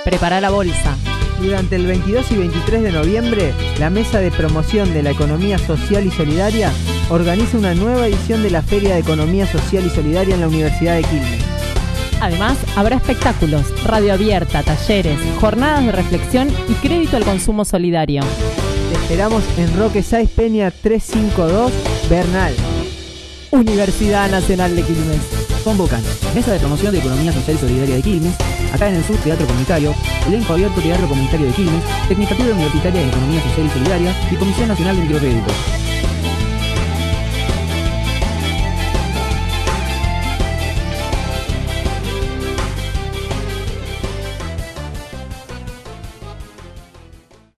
Prepara la bolsa. Durante el 22 y 23 de noviembre, la Mesa de Promoción de la Economía Social y Solidaria organiza una nueva edición de la Feria de Economía Social y Solidaria en la Universidad de Quilmes. Además, habrá espectáculos, radio abierta, talleres, jornadas de reflexión y crédito al consumo solidario. Te esperamos en Roque Sáenz Peña 352, Bernal. Universidad Nacional de Quilmes. Convocan Mesa de Promoción de Economía Social y Solidaria de Quilmes, acá en el Sur Teatro Comunitario, Elenco Abierto Teatro Comunitario de Quilmes, Tecnicatura Universitaria de Economía Social y Solidaria y Comisión Nacional de Microcréditos.